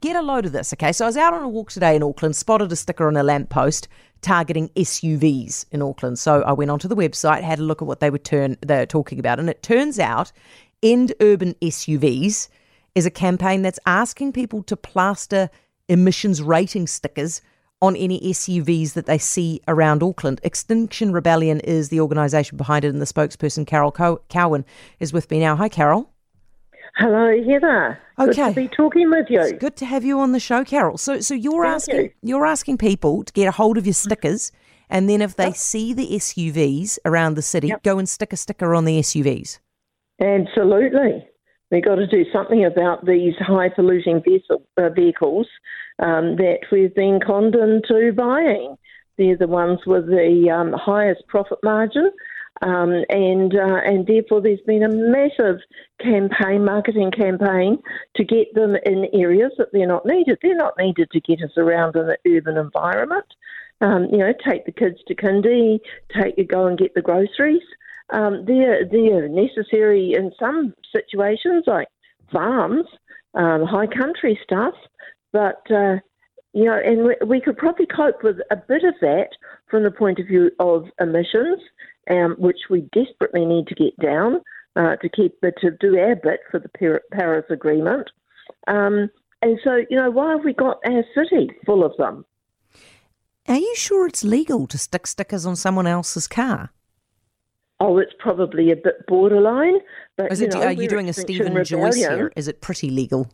get a load of this, okay? So I was out on a walk today in Auckland, spotted a sticker on a lamppost targeting SUVs in Auckland. So I went onto the website, had a look at what they were talking about, and it turns out End Urban SUVs is a campaign that's asking people to plaster emissions rating stickers on any SUVs that they see around Auckland. Extinction Rebellion is the organisation behind it, and the spokesperson, Carol Cowan, is with me now. Hi, Carol. Hello, Heather. Okay. Good to be talking with you. It's good to have you on the show, Carol. So you're asking people to get a hold of your stickers, and then if they see the SUVs around the city, go and stick a sticker on the SUVs. Absolutely. We've got to do something about these high-polluting vehicles that we've been conned into buying. They're the ones with the highest profit margin. And therefore there's been a massive marketing campaign to get them in areas that they're not needed. They're not needed to get us around in the urban environment. Take the kids to kindy, go and get the groceries. They're necessary in some situations, like farms, high country stuff, but and we could probably cope with a bit of that from the point of view of emissions, which we desperately need to get down to do our bit for the Paris Agreement. And so, why have we got our city full of them? Are you sure it's legal to stick stickers on someone else's car? Oh, it's probably a bit borderline. But are you doing a Stephen Joyce here? Is it pretty legal?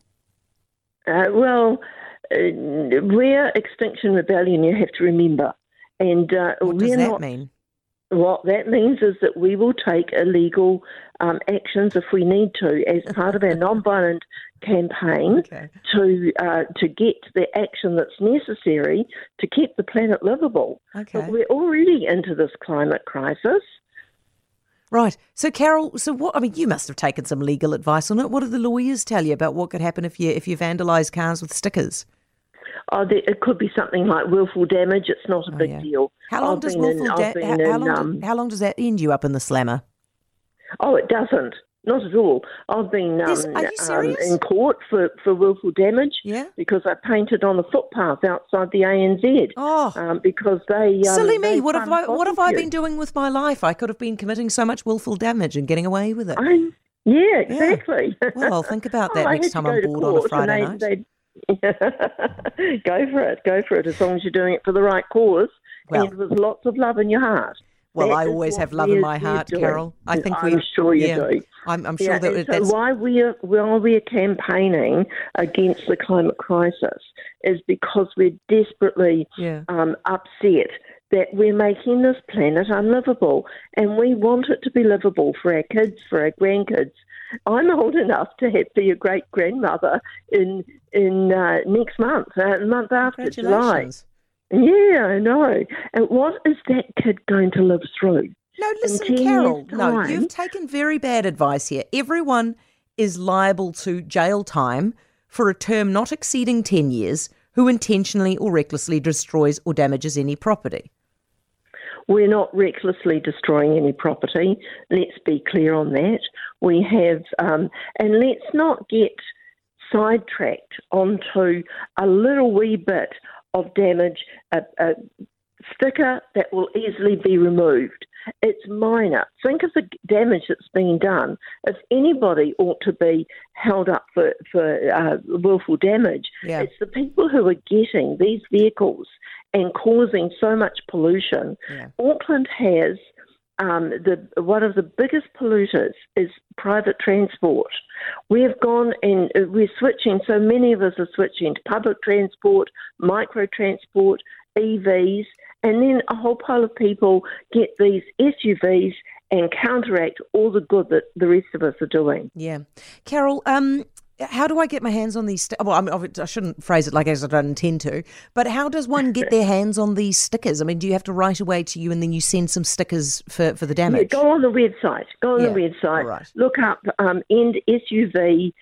We're Extinction Rebellion, you have to remember. And what does that mean? What that means is that we will take illegal actions if we need to as part of our non-violent campaign to get the action that's necessary to keep the planet livable. Okay. But we're already into this climate crisis. Right. So, Carol, you must have taken some legal advice on it. What do the lawyers tell you about what could happen if you vandalise cars with stickers? Oh, it could be something like willful damage. It's not a big deal. How long does how long does that end you up in the slammer? Oh, it doesn't. Not at all. I've been are you serious? In court for willful damage because I painted on the footpath outside the ANZ. Because they silly me. They what have I been doing with my life? I could have been committing so much willful damage and getting away with it. Yeah, exactly. Yeah. Well, I'll think about that next time I'm bored on a Friday night. Go for it. As long as you're doing it for the right cause and with lots of love in your heart. Well, I always have love in my heart, Carol. I'm sure you do. I'm sure that's... So while we're campaigning against the climate crisis is because we're desperately upset that we're making this planet unlivable, and we want it to be livable for our kids, for our grandkids. I'm old enough to be a great-grandmother in next month, the month after July. Yeah, I know. And what is that kid going to live through? No, listen, Carol, no, you've taken very bad advice here. Everyone is liable to jail time for a term not exceeding 10 years who intentionally or recklessly destroys or damages any property. We're not recklessly destroying any property. Let's be clear on that. We have, and let's not get sidetracked onto a little wee bit of damage, a sticker that will easily be removed. It's minor. Think of the damage that's being done. If anybody ought to be held up for willful damage, it's the people who are getting these vehicles and causing so much pollution. Auckland has one of the biggest polluters is private transport. We've gone and we're switching, so many of us are switching to public transport, micro transport, EVs, and then a whole pile of people get these SUVs and counteract all the good that the rest of us are doing. Yeah. Carol, how do I get my hands on these? I shouldn't phrase it like as I don't intend to, but how does one get their hands on these stickers? I mean, do you have to write away to you and then you send some stickers for the damage? Yeah, go on the website. Right. Look up endsuv.org.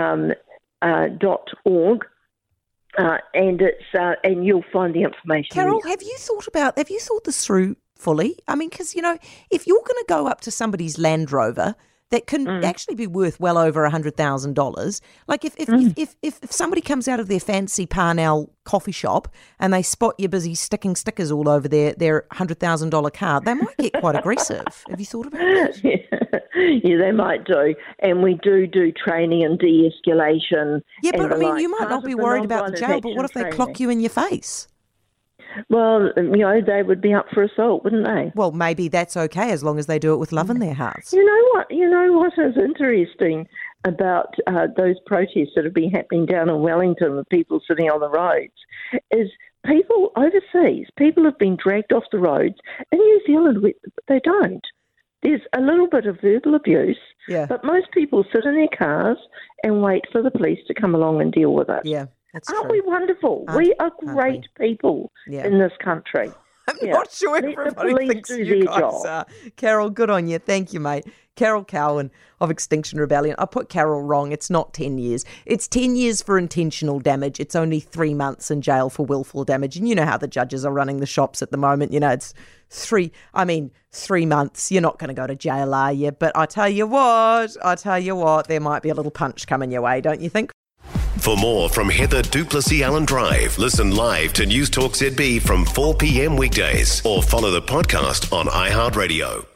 And you'll find the information. Carol, have you thought this through fully? I mean, because, if you're going to go up to somebody's Land Rover that can actually be worth well over $100,000. Like if somebody comes out of their fancy Parnell coffee shop and they spot you busy sticking stickers all over their $100,000 car, they might get quite aggressive. Have you thought about that? Yeah, they might do. And we do training and de-escalation. Yeah, but I mean, you might not be worried about the jail, but what if they clock you in your face? Well, they would be up for assault, wouldn't they? Well, maybe that's okay as long as they do it with love in their hearts. You know what is interesting about those protests that have been happening down in Wellington with people sitting on the roads is people overseas, people have been dragged off the roads. In New Zealand, they don't. There's a little bit of verbal abuse, but most people sit in their cars and wait for the police to come along and deal with it. Yeah. That's Aren't true. we wonderful? We are great people in this country. I'm not sure everybody thinks you guys are. Carol, good on you. Thank you, mate. Carol Cowan of Extinction Rebellion. I put Carol wrong. It's not 10 years. It's 10 years for intentional damage. It's only 3 months in jail for willful damage. And you know how the judges are running the shops at the moment. It's 3 months. You're not going to go to jail, are you? But I tell you what, there might be a little punch coming your way, don't you think? For more from Heather du Plessis-Allen Drive, listen live to News Talk ZB from 4 p.m. weekdays or follow the podcast on iHeartRadio.